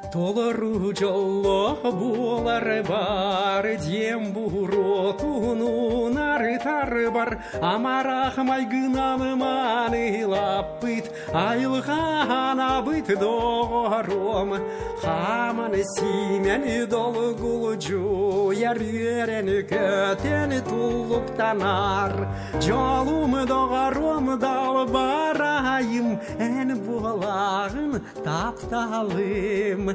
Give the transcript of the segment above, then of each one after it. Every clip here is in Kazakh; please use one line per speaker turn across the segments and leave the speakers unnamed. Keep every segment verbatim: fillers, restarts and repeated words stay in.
Толыру жолло болар бар, дем буротуну нарытар бар, амарах майгынаны манылап быт, айлғана быт дором. Хаман симен долгул жу, яререн көтен тулуптанар, жолум дором дал барайым, эн булагын тапталым.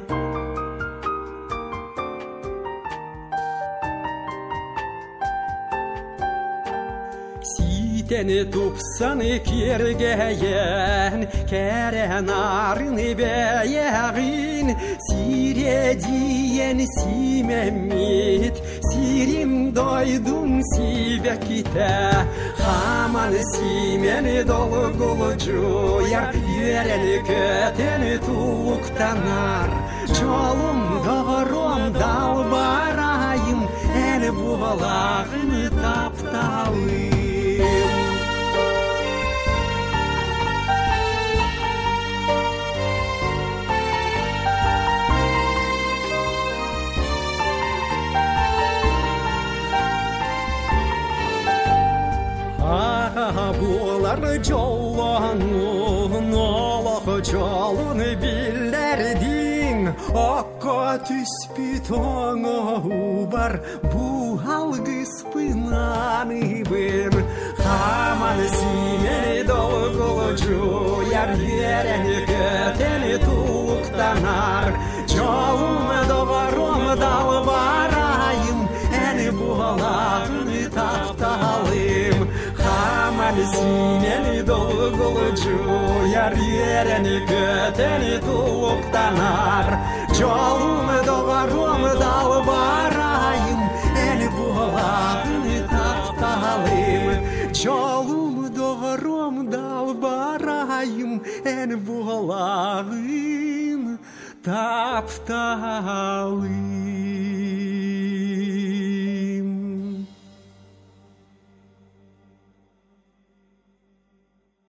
Ситені тупсаны кергейен, керен арыны бәйәғин, сиредиен симемит, сирим дойдун сибе ките. Хаман симени долгул жуяр, ерен көтен тулуктанар, жолум дором дал барайым, эн булагын тапталым. Болар жоллану, нолақ жолын білдердің, аққа түспіт оңы бар, бұл алғыспынаны бір. Хаман симе долгул жуяр, ерен көтен туқтанар, жолым доғарым дал барайым, әні бұлағын тапталым. Хаман симен долгул жуяр, ерен көтен туқтанар, жолым доғарым дал барайым, әні бұлағын тапталым. Жолым доғарым дал барайым, әні бұлағын тапталым.